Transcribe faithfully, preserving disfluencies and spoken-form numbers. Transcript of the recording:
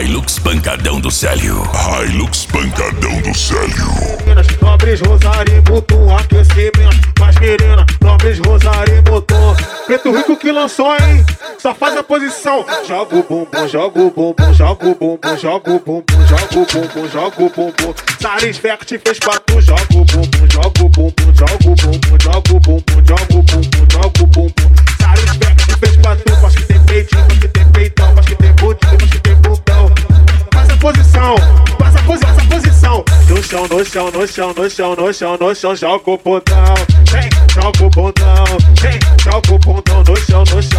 Hilux pancadão do Célio. Hilux pancadão do Célio. Nobres Rosário botou aquecimento. Mas menina, Nobres Rosário botou. Preto Rico que lançou, hein? Só faz a posição. Joga o bumbum, joga o bumbum, joga o bumbum, joga o bumbum, joga o bumbum, joga o bumbum. Saris Vect fez pra tu. Joga o bumbum, joga o bumbum, joga o bumbum, joga o bumbum, joga o bumbum, joga o bumbum. Saris Vect fez pra tu. Acho que tem peitinho, acho que tem peitão, acho que tem botão, acho que tem botão. Faz a posição, faz a posição, faz a posição. No chão, no chão, no chão, no chão, no chão, no chão, joga o botão. Vem, joga o botão, vem, joga o botão no chão, no chão.